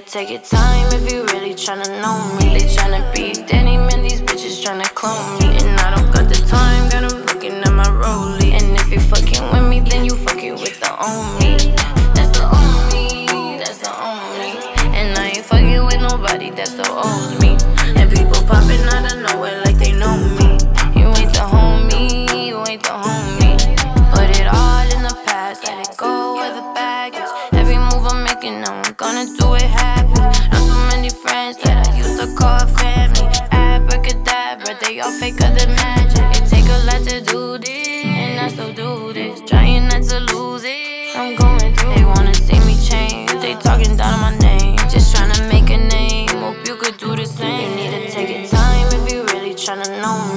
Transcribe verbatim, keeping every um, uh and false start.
take your time if you really tryna know me. They tryna be Danny, man, these bitches tryna clone me. And I don't got the time, got 'em looking at my rollie. And if you fucking with me, then you fucking with the only. That's the only, that's the only. And I ain't fucking with nobody that still owes me. And people popping out of nowhere like they know me. You ain't the homie, you ain't the homie. Put it all in the past, let it go with the baggage. Every move I'm making, now I'm gonna do it happy. Not so many friends that I used to call family. Abracadabra, they all fake of the magic. It take a lot to do this, and I still do this. Trying not to lose it, I'm going through. They wanna see me change, they talking down on my name. Just tryna make a name, hope you could do the same. You need to take your time if you really tryna know me.